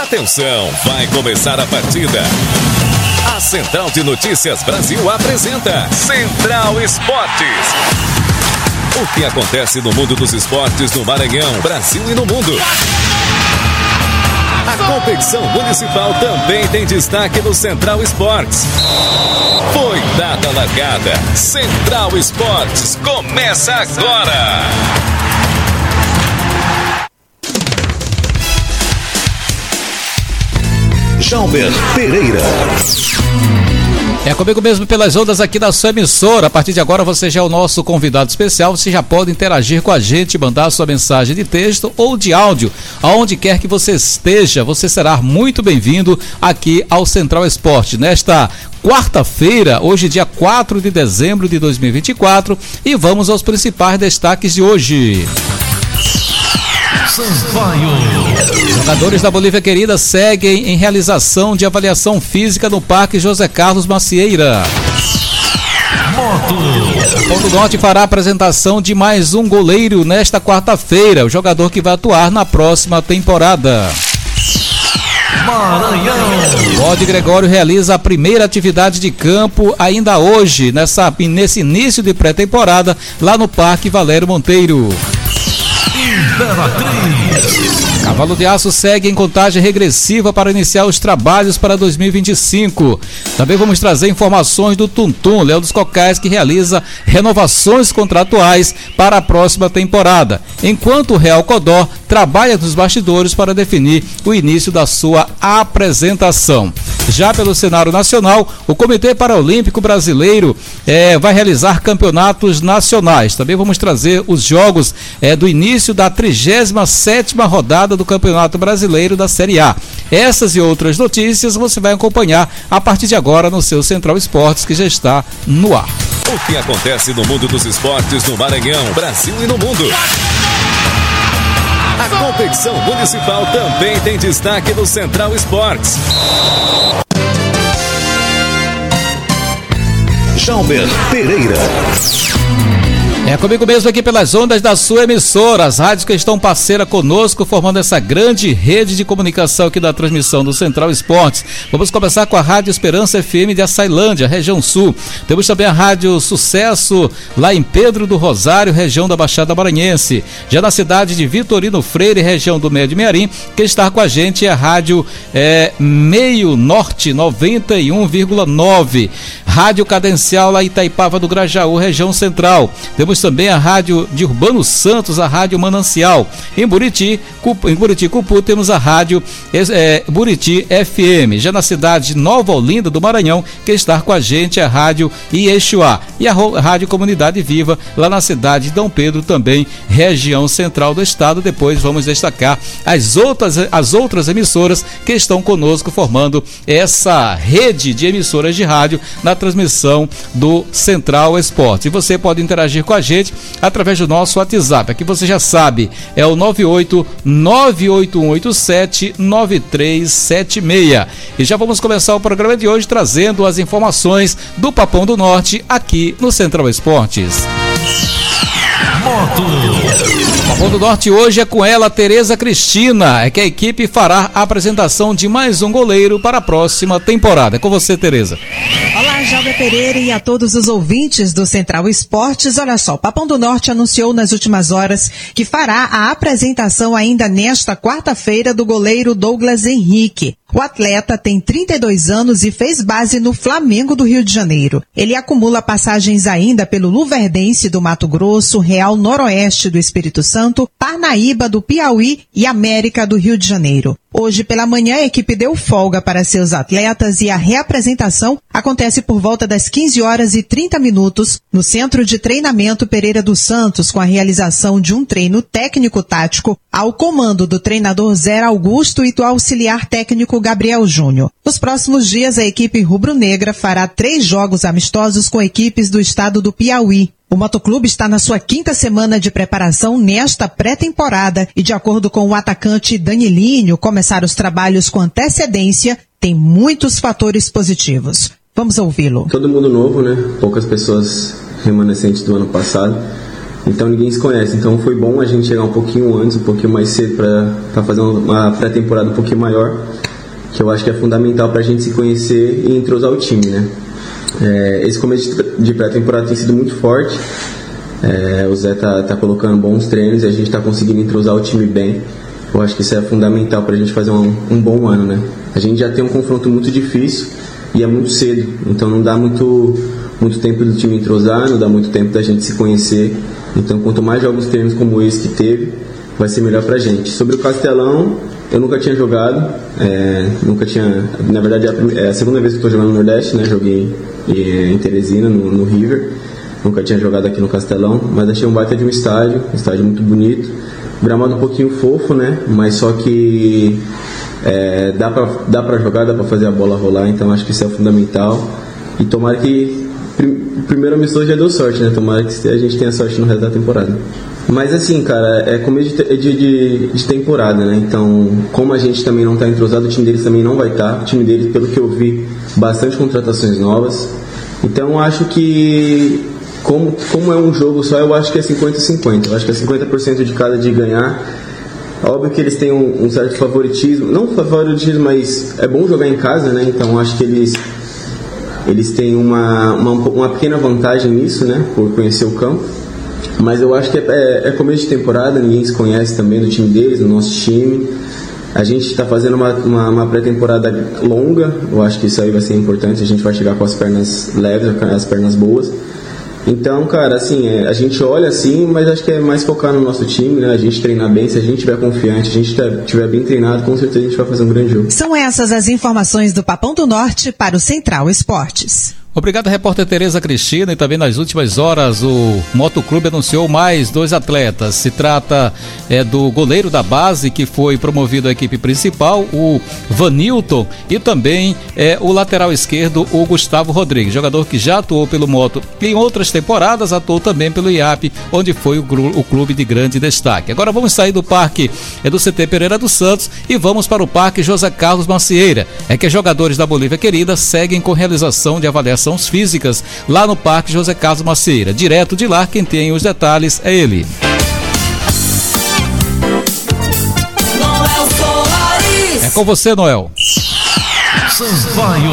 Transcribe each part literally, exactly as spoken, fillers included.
Atenção, vai começar a partida. A Central de Notícias Brasil apresenta Central Esportes. O que acontece no mundo dos esportes no Maranhão, Brasil e no mundo. A competição municipal também tem destaque no Central Esportes. Foi dada a largada. Central Esportes começa agora. Jalber Pereira. É comigo mesmo pelas ondas aqui da sua emissora. A partir de agora você já é o nosso convidado especial. Você já pode interagir com a gente, mandar a sua mensagem de texto ou de áudio. Aonde quer que você esteja, você será muito bem-vindo aqui ao Central Esporte. Nesta quarta-feira, hoje dia quatro de dezembro de dois mil e vinte e quatro. E vamos aos principais destaques de hoje. Jogadores da Bolívia Querida seguem em realização de avaliação física no Parque José Carlos Macieira. O Pão do Norte fará a apresentação de mais um goleiro nesta quarta-feira, o jogador que vai atuar na próxima temporada. Maranhão. Rod Gregório realiza a primeira atividade de campo ainda hoje, nessa, nesse início de pré-temporada, lá no Parque Valério Monteiro. Cavalo de Aço segue em contagem regressiva para iniciar os trabalhos para dois mil e vinte e cinco. Também vamos trazer informações do Tuntum, Léo dos Cocais, que realiza renovações contratuais para a próxima temporada, enquanto o Real Codó trabalha nos bastidores para definir o início da sua apresentação. Já pelo cenário nacional, o Comitê Paralímpico Brasileiro é, vai realizar campeonatos nacionais. Também vamos trazer os jogos é, do início da trigésima sétima rodada do Campeonato Brasileiro da Série A. Essas e outras notícias você vai acompanhar a partir de agora no seu Central Esportes, que já está no ar. O que acontece no mundo dos esportes no Maranhão, Brasil e no mundo. A competição municipal também tem destaque no Central Esportes. Jalber Pereira. É comigo mesmo aqui pelas ondas da sua emissora, as rádios que estão parceira conosco, formando essa grande rede de comunicação aqui da transmissão do Central Esportes. Vamos começar com a Rádio Esperança F M de Açailândia, região sul. Temos também a Rádio Sucesso, lá em Pedro do Rosário, região da Baixada Maranhense. Já na cidade de Vitorino Freire, região do Médio Mearim, quem está com a gente é a Rádio é, Meio Norte, noventa e um vírgula nove. Rádio Cadencial, lá em Itaipava do Grajaú, região central. Temos também a Rádio de Urbano Santos, a Rádio Manancial. Em Buriti, em Buriti Cupu, temos a Rádio é, Buriti F M. Já na cidade de Nova Olinda do Maranhão, quem está com a gente é a Rádio Iexuá. E a Rádio Comunidade Viva, lá na cidade de Dom Pedro, também região central do estado. Depois vamos destacar as outras, as outras emissoras que estão conosco, formando essa rede de emissoras de rádio na transmissão do Central Esporte. E você pode interagir com a gente através do nosso WhatsApp. Aqui você já sabe, é o nove oito nove oito um oito sete nove três sete seis. E já vamos começar o programa de hoje trazendo as informações do Papão do Norte aqui no Central Esportes. O Papão do Norte hoje é com ela, Tereza Cristina, é que a equipe fará a apresentação de mais um goleiro para a próxima temporada. É com você, Tereza. Olá, Jalber Pereira e a todos os ouvintes do Central Esportes. Olha só, o Papão do Norte anunciou nas últimas horas que fará a apresentação ainda nesta quarta-feira do goleiro Douglas Henrique. O atleta tem trinta e dois anos e fez base no Flamengo do Rio de Janeiro. Ele acumula passagens ainda pelo Luverdense do Mato Grosso, Real Noroeste do Espírito Santo, Parnaíba do Piauí e América do Rio de Janeiro. Hoje pela manhã a equipe deu folga para seus atletas e a reapresentação acontece por volta das quinze horas e trinta minutos no Centro de Treinamento Pereira dos Santos, com a realização de um treino técnico-tático ao comando do treinador Zé Augusto e do auxiliar técnico Gabriel Júnior. Nos próximos dias a equipe rubro-negra fará três jogos amistosos com equipes do estado do Piauí. O motoclube está na sua quinta semana de preparação nesta pré-temporada e, de acordo com o atacante Danilinho, começar os trabalhos com antecedência tem muitos fatores positivos. Vamos ouvi-lo. Todo mundo novo, né? Poucas pessoas remanescentes do ano passado. Então ninguém se conhece. Então foi bom a gente chegar um pouquinho antes, um pouquinho mais cedo para fazer uma pré-temporada um pouquinho maior, que eu acho que é fundamental para a gente se conhecer e entrosar o time, né? É, esse começo de pré-temporada tem sido muito forte. É, o Zé tá, tá colocando bons treinos e a gente está conseguindo entrosar o time bem. Eu acho que isso é fundamental para a gente fazer um, um bom ano, né? A gente já tem um confronto muito difícil e é muito cedo, então não dá muito, muito tempo do time entrosar, não dá muito tempo da gente se conhecer. Então quanto mais jogos treinos como esse que teve, vai ser melhor pra gente. Sobre o Castelão, eu nunca tinha jogado, é, nunca tinha, na verdade é a, primeira, é a segunda vez que estou jogando no Nordeste, né? Joguei em Teresina, no, no River, nunca tinha jogado aqui no Castelão, mas achei um baita de um estádio, um estádio muito bonito, gramado um pouquinho fofo, né? Mas só que é, dá pra, dá pra jogar, dá pra fazer a bola rolar, então acho que isso é fundamental. E tomara que o primeiro amistoso já deu sorte, né? Tomara que a gente tenha sorte no resto da temporada. Mas assim, cara, é começo de, de, de temporada, né? Então, como a gente também não tá entrosado, o time deles também não vai estar. O time deles, pelo que eu vi, bastante contratações novas. Então, acho que, como, como é um jogo só, eu acho que é cinquenta a cinquenta. Eu acho que é cinquenta por cento de cada de ganhar. Óbvio que eles têm um, um certo favoritismo. Não favoritismo, mas é bom jogar em casa, né? Então, acho que eles... Eles têm uma, uma, uma pequena vantagem nisso, né? Por conhecer o campo. Mas eu acho que é, é, é começo de temporada, ninguém se conhece também do time deles, do nosso time. A gente está fazendo uma, uma, uma pré-temporada longa, eu acho que isso aí vai ser importante. A gente vai chegar com as pernas leves, as pernas boas. Então, cara, assim, é, a gente olha assim, mas acho que é mais focar no nosso time, né? A gente treinar bem, se a gente estiver confiante, a gente estiver bem treinado, com certeza a gente vai fazer um grande jogo. São essas as informações do Papão do Norte para o Central Esportes. Obrigado, repórter Tereza Cristina. E também nas últimas horas o Motoclube anunciou mais dois atletas. Se trata é, do goleiro da base, que foi promovido à equipe principal, o Vanilton, e também é, o lateral esquerdo, o Gustavo Rodrigues, jogador que já atuou pelo Moto em outras temporadas, atuou também pelo I A P, onde foi o, o clube de grande destaque. Agora vamos sair do parque é, do C T Pereira dos Santos e vamos para o parque José Carlos Macieira. É que jogadores da Bolívia Querida seguem com realização de avaliação físicas lá no Parque José Carlos Macieira. Direto de lá, quem tem os detalhes é ele. É com você, Noel. Sampaio.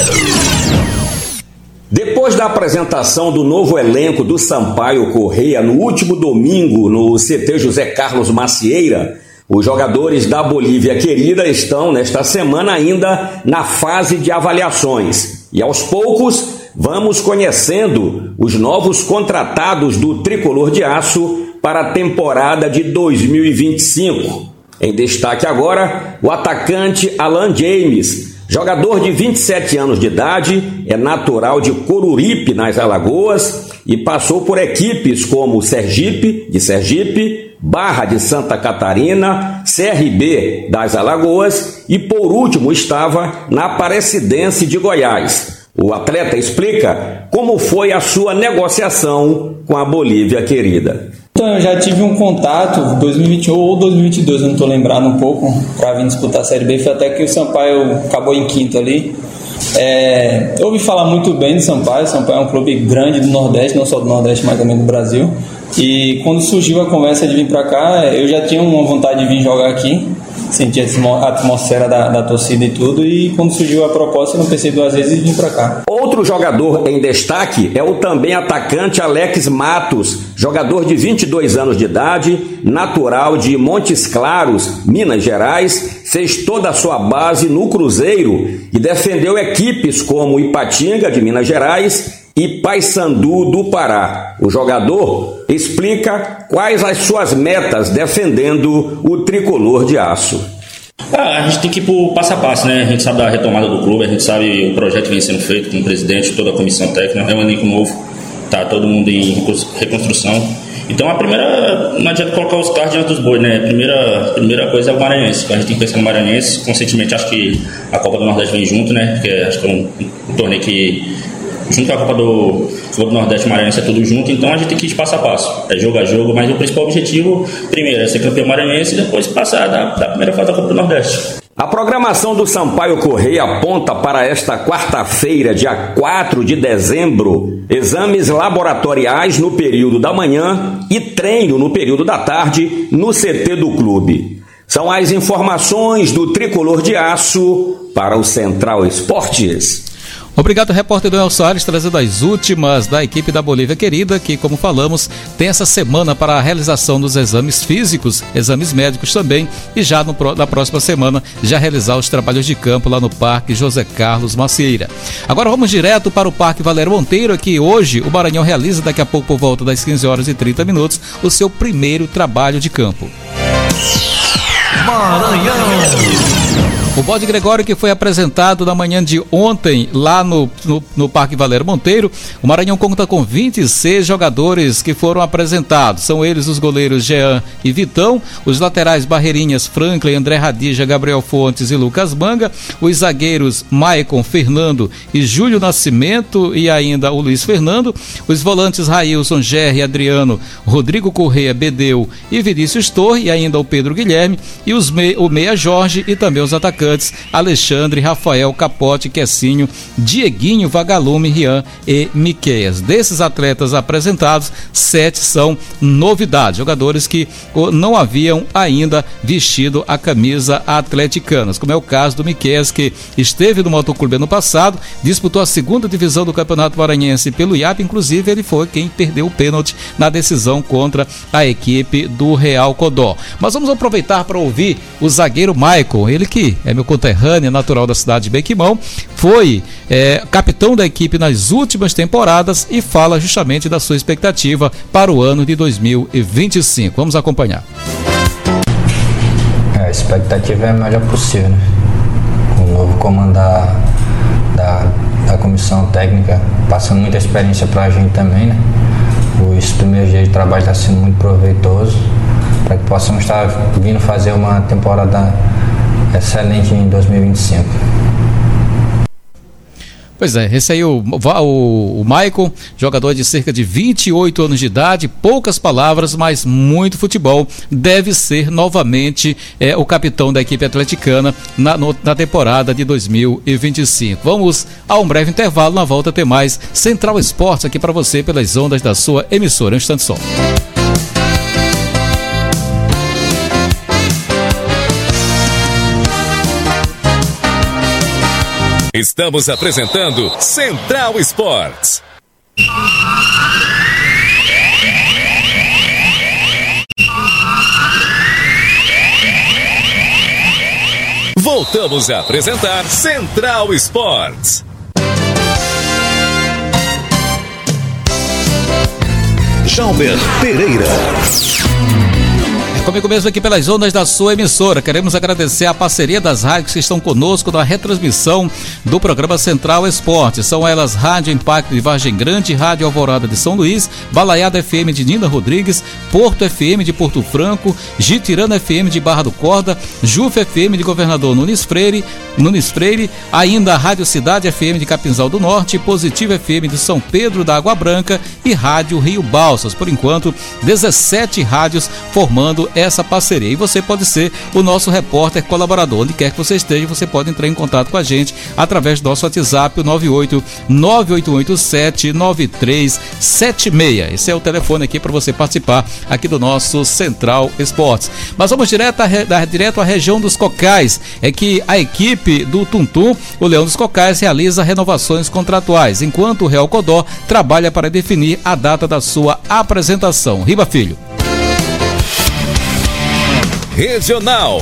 Depois da apresentação do novo elenco do Sampaio Correia no último domingo no C T José Carlos Macieira, os jogadores da Bolívia Querida estão, nesta semana, ainda na fase de avaliações. E aos poucos, vamos conhecendo os novos contratados do Tricolor de Aço para a temporada de dois mil e vinte e cinco. Em destaque agora, o atacante Alan James, jogador de vinte e sete anos de idade, é natural de Coruripe, nas Alagoas, e passou por equipes como Sergipe, de Sergipe, Barra de Santa Catarina, C R B das Alagoas e, por último, estava na Aparecidense de Goiás. O atleta explica como foi a sua negociação com a Bolívia Querida. Então, eu já tive um contato, dois mil e vinte e um ou dois mil e vinte e dois, eu não estou lembrando um pouco, para vir disputar a Série B, foi até que o Sampaio acabou em quinto ali. É, eu ouvi falar muito bem do Sampaio. O Sampaio é um clube grande do Nordeste, não só do Nordeste, mas também do Brasil. E quando surgiu a conversa de vir para cá, eu já tinha uma vontade de vir jogar aqui, sentir a atmosfera da, da torcida e tudo, e quando surgiu a proposta eu não pensei duas vezes e vim para cá. Outro jogador em destaque é o também atacante Alex Matos, jogador de vinte e dois anos de idade, natural de Montes Claros, Minas Gerais, fez toda a sua base no Cruzeiro e defendeu equipes como Ipatinga, de Minas Gerais, e Paysandu do Pará. O jogador explica quais as suas metas defendendo o Tricolor de Aço. Ah, a gente tem que ir por passo a passo, né? A gente sabe da retomada do clube, a gente sabe o projeto que vem sendo feito com o presidente, toda a comissão técnica, é um elenco novo, tá todo mundo em reconstrução. Então a primeira, não adianta colocar os carros diante dos bois, né? A primeira, primeira coisa é o Maranhense, a gente tem que pensar no Maranhense. Conscientemente acho que a Copa do Nordeste vem junto, né? Porque acho que é um, um torneio que junto com a Copa do, Copa do Nordeste Maranhense, é tudo junto, então a gente tem que ir de passo a passo, é jogo a jogo, mas o principal objetivo, primeiro, é ser campeão maranhense e depois passar da, da primeira fase da Copa do Nordeste. A programação do Sampaio Corrêa aponta para esta quarta-feira, dia quatro de dezembro, exames laboratoriais no período da manhã e treino no período da tarde no C T do clube. São as informações do Tricolor de Aço para o Central Esportes. Obrigado, repórter Noel Soares, trazendo as últimas da equipe da Bolívia Querida, que, como falamos, tem essa semana para a realização dos exames físicos, exames médicos também, e já no, na próxima semana já realizar os trabalhos de campo lá no Parque José Carlos Macieira. Agora vamos direto para o Parque Valério Monteiro, que hoje o Maranhão realiza, daqui a pouco por volta das quinze horas e trinta minutos, o seu primeiro trabalho de campo. Maranhão. O bode Gregório, que foi apresentado na manhã de ontem lá no, no, no Parque Valério Monteiro, o Maranhão conta com vinte e seis jogadores que foram apresentados. São eles os goleiros Jean e Vitão, os laterais Barreirinhas, Franklin, André Radija, Gabriel Fontes e Lucas Manga, os zagueiros Maicon, Fernando e Júlio Nascimento e ainda o Luiz Fernando, os volantes Railson, Gerry, Adriano, Rodrigo Correia, Bedeu e Vinícius Torre e ainda o Pedro Guilherme e os me, o Meia Jorge e também os atacantes Alexandre, Rafael, Capote, Quessinho, Dieguinho, Vagalume, Rian e Miqueias. Desses atletas apresentados, sete são novidades, jogadores que não haviam ainda vestido a camisa atleticanas, como é o caso do Miqueias, que esteve no Motoclube ano passado, disputou a segunda divisão do Campeonato Maranhense pelo I A P, inclusive ele foi quem perdeu o pênalti na decisão contra a equipe do Real Codó. Mas vamos aproveitar para ouvir o zagueiro Maicon, ele que é meu conterrâneo, natural da cidade de Bequimão, foi é, capitão da equipe nas últimas temporadas e fala justamente da sua expectativa para o ano de dois mil e vinte e cinco. Vamos acompanhar. É, a expectativa é a melhor possível, né? O novo comando da, da, da comissão técnica passando muita experiência para a gente também, né? Os primeiros dias de trabalho está sendo muito proveitoso para que possamos estar vindo fazer uma temporada excelente em dois mil e vinte e cinco. Pois é, esse aí o, o, o Maicon, jogador de cerca de vinte e oito anos de idade, poucas palavras, mas muito futebol, deve ser novamente é, o capitão da equipe atleticana na, no, na temporada de dois mil e vinte e cinco. Vamos a um breve intervalo, na volta tem mais Central Esportes aqui para você pelas ondas da sua emissora. Um instante só. Estamos apresentando Central Esportes. Voltamos a apresentar Central Esportes. Jalber Pereira. Comigo mesmo aqui pelas ondas da sua emissora. Queremos agradecer a parceria das rádios que estão conosco na retransmissão do programa Central Esporte. São elas Rádio Impacto de Vargem Grande, Rádio Alvorada de São Luís, Balaiada F M de Nina Rodrigues, Porto F M de Porto Franco, Gitirana F M de Barra do Corda, Juf F M de Governador Nunes Freire, Nunes Freire, ainda a Rádio Cidade F M de Capinzal do Norte, Positivo F M de São Pedro da Água Branca e Rádio Rio Balsas. Por enquanto, dezessete rádios formando essa parceria. E você pode ser o nosso repórter colaborador. Onde quer que você esteja, você pode entrar em contato com a gente através do nosso WhatsApp, o nove oito nove oito oito sete nove três sete seis. Esse é o telefone aqui para você participar aqui do nosso Central Esportes. Mas vamos direto, a, direto à região dos Cocais. É que a equipe do Tuntum, o Leão dos Cocais, realiza renovações contratuais, enquanto o Real Codó trabalha para definir a data da sua apresentação. Riba Filho. Regional.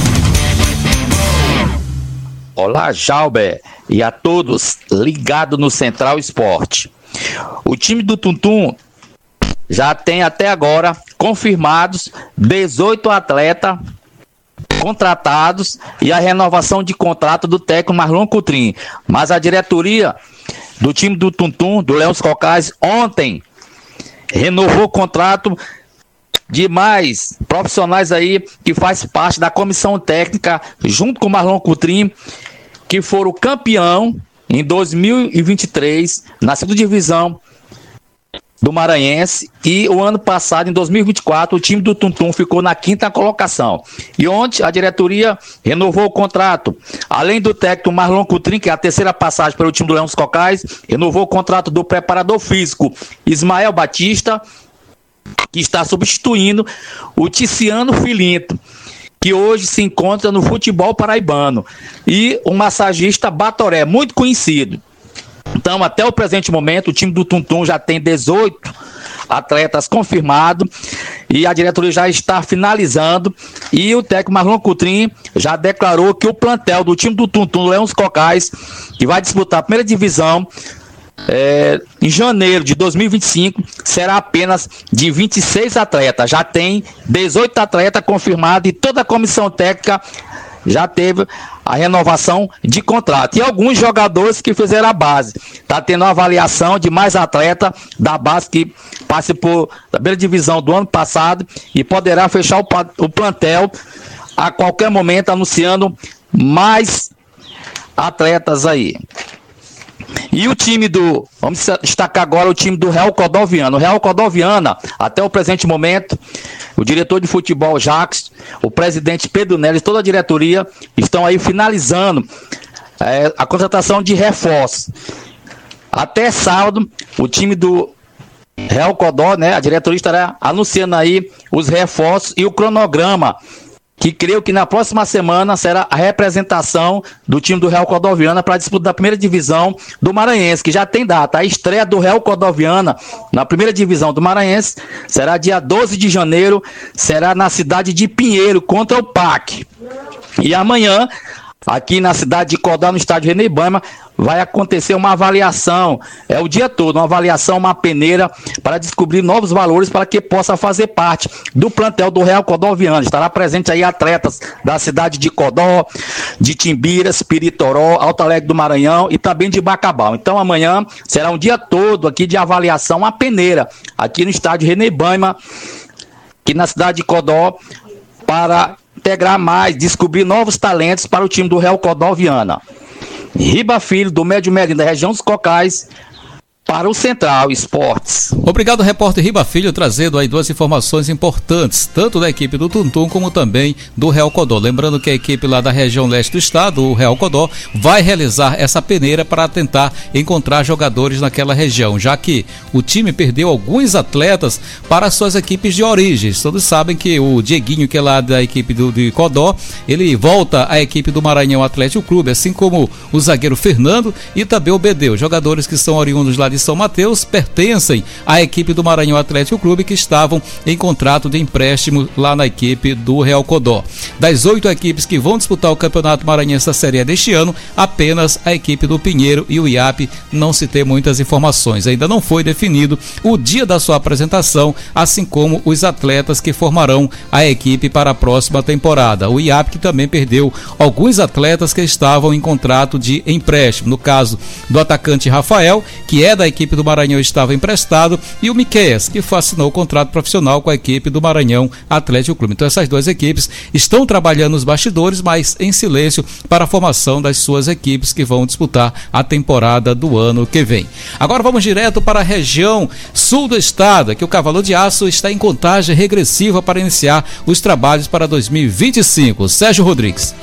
Olá, Jalber, e a todos ligados no Central Esporte. O time do Tuntum já tem até agora confirmados dezoito atletas contratados e a renovação de contrato do técnico Marlon Coutrinho. Mas a diretoria do time do Tuntum, do Leão dos Cocais, ontem renovou o contrato de mais profissionais aí que faz parte da comissão técnica, junto com o Marlon Coutrinho, que foram campeão em dois mil e vinte e três na segunda divisão do Maranhense, e o ano passado, em dois mil e vinte e quatro, o time do Tuntum ficou na quinta colocação. E ontem a diretoria renovou o contrato. Além do técnico Marlon Coutrin, que é a terceira passagem pelo time do Leão dos Cocais, renovou o contrato do preparador físico Ismael Batista, que está substituindo o Ticiano Filinto, que hoje se encontra no futebol paraibano, e o massagista Batoré, muito conhecido. Então, até o presente momento, o time do Tuntum já tem dezoito atletas confirmados e a diretoria já está finalizando, e o técnico Marlon Coutrin já declarou que o plantel do time do Tuntum, do Leão dos Cocais, que vai disputar a primeira divisão é, em janeiro de dois mil e vinte e cinco, será apenas de vinte e seis atletas. Já tem dezoito atletas confirmados e toda a comissão técnica já teve a renovação de contrato. E alguns jogadores que fizeram a base. Está tendo uma avaliação de mais atleta da base que participou da primeira divisão do ano passado e poderá fechar o, o plantel a qualquer momento, anunciando mais atletas aí. E o time do, vamos destacar agora o time do Real Cordoviana. O Real Cordoviana, até o presente momento, o diretor de futebol Jacques, o presidente Pedro Neres, toda a diretoria estão aí finalizando é, a contratação de reforços. Até sábado, o time do Real Codó, né, a diretoria estará anunciando aí os reforços e o cronograma, que creio que na próxima semana será a representação do time do Real Cordoviana para a disputa da primeira divisão do Maranhense, que já tem data. A estreia do Real Cordoviana na primeira divisão do Maranhense será dia doze de janeiro, será na cidade de Pinheiro, contra o P A C. E amanhã, aqui na cidade de Codó, no estádio René Baiman, vai acontecer uma avaliação, é o dia todo, uma avaliação, uma peneira para descobrir novos valores para que possa fazer parte do plantel do Real Cordoviana. Estará presente aí atletas da cidade de Codó, de Timbiras, Piritoró, Alto Alegre do Maranhão e também de Bacabal. Então amanhã será um dia todo aqui de avaliação, uma peneira aqui no estádio René Baiman, aqui na cidade de Codó, para integrar mais, descobrir novos talentos para o time do Real Cordoviana. Riba Filho, do Médio Medina, da região dos Cocais, para o Central Esportes. Obrigado, repórter Riba Filho, trazendo aí duas informações importantes, tanto da equipe do Tuntum como também do Real Codó. Lembrando que a equipe lá da região leste do estado, o Real Codó, vai realizar essa peneira para tentar encontrar jogadores naquela região, já que o time perdeu alguns atletas para suas equipes de origens. Todos sabem que o Dieguinho, que é lá da equipe do, de Codó, ele volta à equipe do Maranhão Atlético Clube, assim como o zagueiro Fernando e também o Bedeu, jogadores que são oriundos lá de São Mateus, pertencem à equipe do Maranhão Atlético Clube, que estavam em contrato de empréstimo lá na equipe do Real Codó. Das oito equipes que vão disputar o Campeonato Maranhense da Série A deste ano, apenas a equipe do Pinheiro e o I A P não se tem muitas informações. Ainda não foi definido o dia da sua apresentação, assim como os atletas que formarão a equipe para a próxima temporada. O I A P que também perdeu alguns atletas que estavam em contrato de empréstimo. No caso do atacante Rafael, que é da equipe do Maranhão, estava emprestado, e o Miqueias, que assinou o contrato profissional com a equipe do Maranhão Atlético Clube. Então essas duas equipes estão trabalhando nos bastidores, mas em silêncio, para a formação das suas equipes que vão disputar a temporada do ano que vem. Agora vamos direto para a região sul do estado, que o Cavalo de Aço está em contagem regressiva para iniciar os trabalhos para dois mil e vinte e cinco. Sérgio Rodrigues.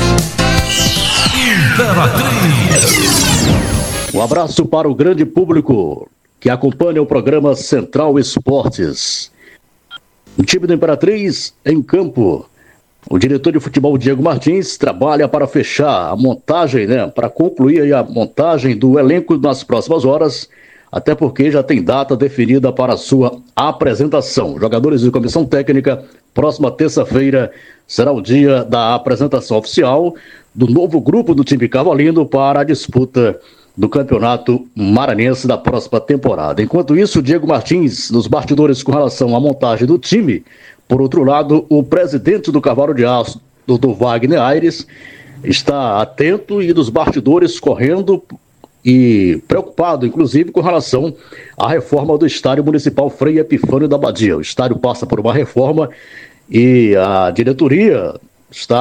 Um abraço para o grande público que acompanha o programa Central Esportes. O time do Imperatriz em campo. O diretor de futebol Diego Martins trabalha para fechar a montagem, né, para concluir a montagem do elenco nas próximas horas, até porque já tem data definida para a sua apresentação. Jogadores e comissão técnica, próxima terça-feira será o dia da apresentação oficial do novo grupo do time cavalino para a disputa do Campeonato Maranhense da próxima temporada. Enquanto isso, Diego Martins, nos bastidores com relação à montagem do time. Por outro lado, o presidente do Cavalo de Aço, doutor Wagner Aires, está atento e nos bastidores correndo e preocupado, inclusive, com relação à reforma do Estádio Municipal Frei Epifânio da Badia. O estádio passa por uma reforma e a diretoria está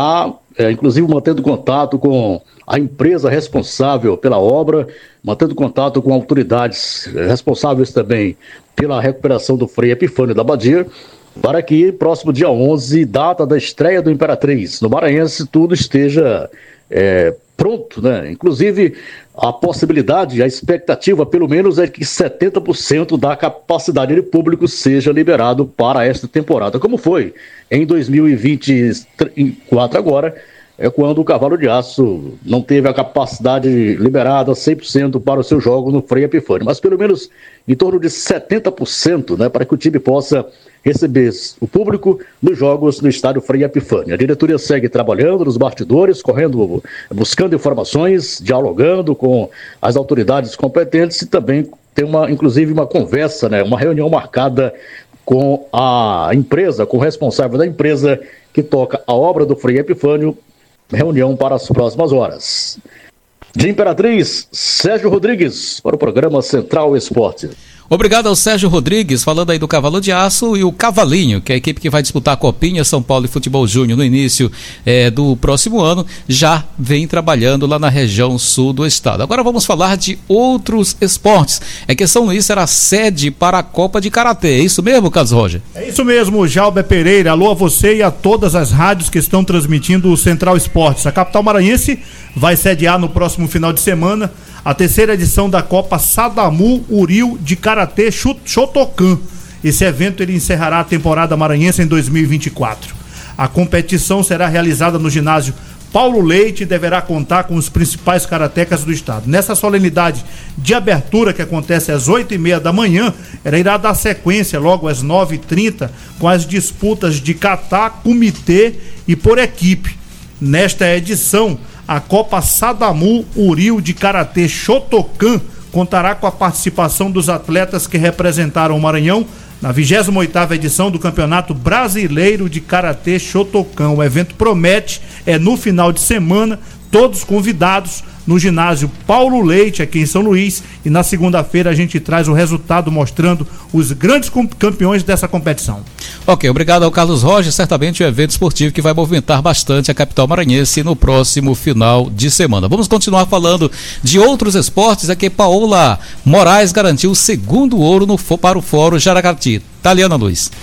é, inclusive mantendo contato com a empresa responsável pela obra, mantendo contato com autoridades responsáveis também pela recuperação do Frei Epifânio da Badia, para que próximo dia onze, data da estreia do Imperatriz no Maranhense, tudo esteja é, pronto, né? Inclusive, a possibilidade, a expectativa, pelo menos, é que setenta por cento da capacidade de público seja liberado para esta temporada, como foi em dois mil e vinte e quatro agora, é quando o Cavalo de Aço não teve a capacidade liberada cem por cento para o seu jogo no Frei Epifânio, mas pelo menos em torno de setenta por cento, né, para que o time possa receber o público nos jogos no estádio Frei Epifânio. A diretoria segue trabalhando nos bastidores, correndo, buscando informações, dialogando com as autoridades competentes e também tem uma, inclusive uma conversa, né, uma reunião marcada com a empresa, com o responsável da empresa que toca a obra do Frei Epifânio, reunião para as próximas horas. De Imperatriz, Sérgio Rodrigues, para o programa Central Esporte. Obrigado ao Sérgio Rodrigues, falando aí do Cavalo de Aço e o Cavalinho, que é a equipe que vai disputar a Copinha São Paulo e Futebol Júnior no início é, do próximo ano, já vem trabalhando lá na região sul do estado. Agora vamos falar de outros esportes. É que São Luís será sede para a Copa de Karatê, é isso mesmo, Carlos Roger? É isso mesmo, Jalber Pereira. Alô a você e a todas as rádios que estão transmitindo o Central Esportes. A capital maranhense vai sediar no próximo final de semana a terceira edição da Copa Sadamu Uril de Karatê Shotokan. Esse evento ele encerrará a temporada maranhense em dois mil e vinte e quatro. A competição será realizada no ginásio Paulo Leite e deverá contar com os principais karatecas do estado. Nessa solenidade de abertura, que acontece às oito e meia da manhã, ela irá dar sequência logo às nove e trinta com as disputas de kata, comitê e por equipe. Nesta edição, a Copa Sadamu Uril de Karatê Shotokan contará com a participação dos atletas que representaram o Maranhão na vigésima oitava edição do Campeonato Brasileiro de Karatê Shotokan. O evento promete, é no final de semana, todos convidados no ginásio Paulo Leite, aqui em São Luís, e na segunda-feira a gente traz o resultado mostrando os grandes campeões dessa competição. Ok, obrigado ao Carlos Roger. Certamente um evento esportivo que vai movimentar bastante a capital maranhense no próximo final de semana. Vamos continuar falando de outros esportes. Aqui Paola Moraes garantiu o segundo ouro no, para o Fórum Jaracati. Taliana Luiz.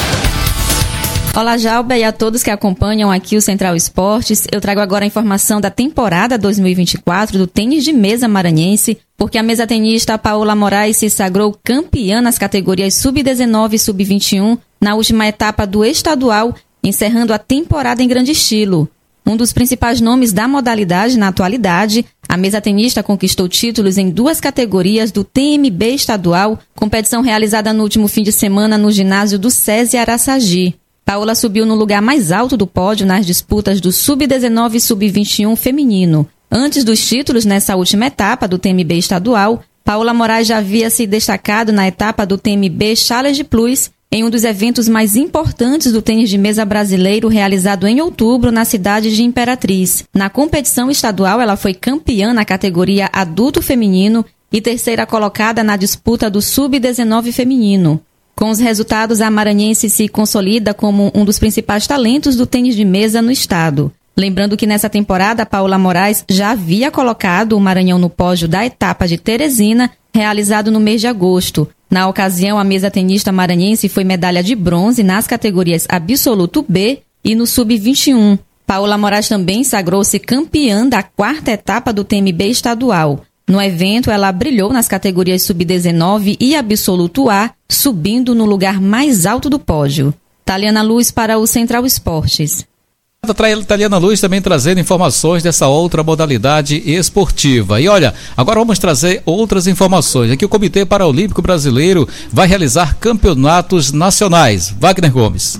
Olá, Jalber, e a todos que acompanham aqui o Central Esportes. Eu trago agora a informação da temporada dois mil e vinte e quatro do tênis de mesa maranhense, porque a mesa tenista Paola Moraes se sagrou campeã nas categorias sub dezenove e sub vinte e um na última etapa do estadual, encerrando a temporada em grande estilo. Um dos principais nomes da modalidade na atualidade, a mesa tenista conquistou títulos em duas categorias do T M B estadual, competição realizada no último fim de semana no ginásio do SESI Araçagi. Paola subiu no lugar mais alto do pódio nas disputas do sub dezenove e sub vinte e um feminino. Antes dos títulos nessa última etapa do T M B estadual, Paola Moraes já havia se destacado na etapa do T M B Challenge Plus, em um dos eventos mais importantes do tênis de mesa brasileiro, realizado em outubro na cidade de Imperatriz. Na competição estadual, ela foi campeã na categoria adulto feminino e terceira colocada na disputa do sub dezenove feminino. Com os resultados, a maranhense se consolida como um dos principais talentos do tênis de mesa no estado. Lembrando que nessa temporada, Paola Moraes já havia colocado o Maranhão no pódio da etapa de Teresina, realizado no mês de agosto. Na ocasião, a mesa tenista maranhense foi medalha de bronze nas categorias Absoluto B e no sub vinte e um. Paola Moraes também sagrou-se campeã da quarta etapa do T M B estadual. No evento, ela brilhou nas categorias sub dezenove e Absoluto A, subindo no lugar mais alto do pódio. Taliana Luz para o Central Esportes. Taliana Luz também trazendo informações dessa outra modalidade esportiva. E olha, agora vamos trazer outras informações. Aqui o Comitê Paralímpico Brasileiro vai realizar campeonatos nacionais. Wagner Gomes.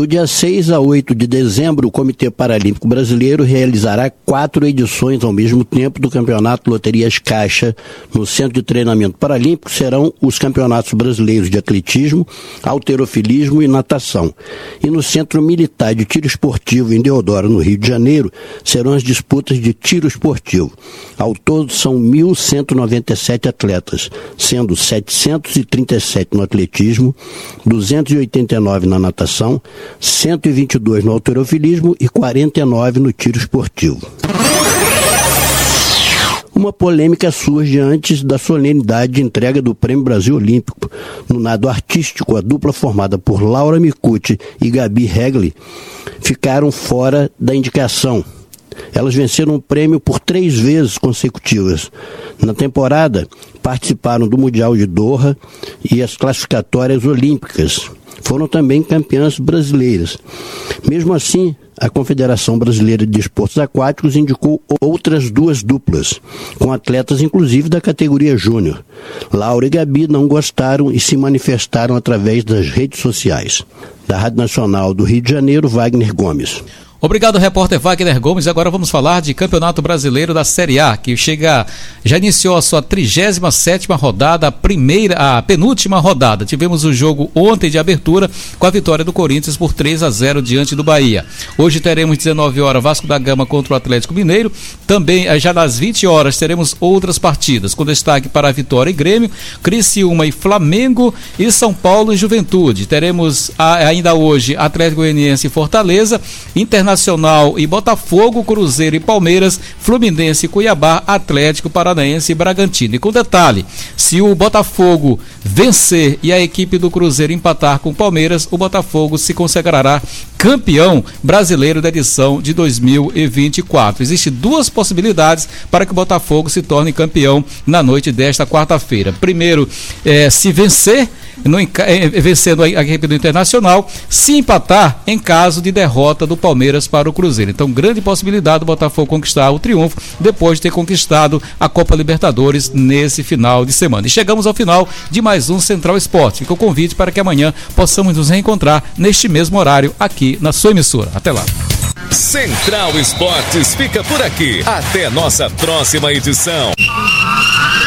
Do dia seis a oito de dezembro, o Comitê Paralímpico Brasileiro realizará quatro edições ao mesmo tempo do Campeonato Loterias Caixa. No Centro de Treinamento Paralímpico serão os Campeonatos Brasileiros de Atletismo, Halterofilismo e Natação. E no Centro Militar de Tiro Esportivo em Deodoro, no Rio de Janeiro, serão as disputas de tiro esportivo. Ao todo são mil cento e noventa e sete atletas, sendo setecentos e trinta e sete no atletismo, duzentos e oitenta e nove na natação, cento e vinte e dois no halterofilismo e quarenta e nove no tiro esportivo. Uma polêmica surge antes da solenidade de entrega do Prêmio Brasil Olímpico. No nado artístico, a dupla formada por Laura Micucci e Gabi Regli ficaram fora da indicação. Elas venceram o prêmio por três vezes consecutivas. Na temporada, participaram do Mundial de Doha e as classificatórias olímpicas. Foram também campeãs brasileiras. Mesmo assim, a Confederação Brasileira de Desportos Aquáticos indicou outras duas duplas, com atletas inclusive da categoria júnior. Laura e Gabi não gostaram e se manifestaram através das redes sociais. Da Rádio Nacional do Rio de Janeiro, Wagner Gomes. Obrigado, repórter Wagner Gomes. Agora vamos falar de Campeonato Brasileiro da Série A, que chega, já iniciou a sua trigésima sétima rodada, a primeira, a penúltima rodada. Tivemos o jogo ontem de abertura com a vitória do Corinthians por três a zero diante do Bahia. Hoje teremos dezenove horas Vasco da Gama contra o Atlético Mineiro. Também já nas vinte horas teremos outras partidas, com destaque para a Vitória e Grêmio, Criciúma e Flamengo e São Paulo e Juventude. Teremos ainda hoje Atlético Goianiense e Fortaleza, Internacional Nacional e Botafogo, Cruzeiro e Palmeiras, Fluminense e Cuiabá, Atlético Paranaense e Bragantino. E com detalhe, se o Botafogo vencer e a equipe do Cruzeiro empatar com o Palmeiras, o Botafogo se consagrará campeão brasileiro da edição de dois mil e vinte e quatro. Existem duas possibilidades para que o Botafogo se torne campeão na noite desta quarta-feira. Primeiro, é, se vencer, no, é, vencendo a equipe do Internacional, se empatar em caso de derrota do Palmeiras para o Cruzeiro. Então, grande possibilidade do Botafogo conquistar o triunfo depois de ter conquistado a Copa Libertadores nesse final de semana. E chegamos ao final de mais um Central Esporte. Fica o convite para que amanhã possamos nos reencontrar neste mesmo horário aqui na sua emissora. Até lá. Central Esportes fica por aqui. Até nossa próxima edição.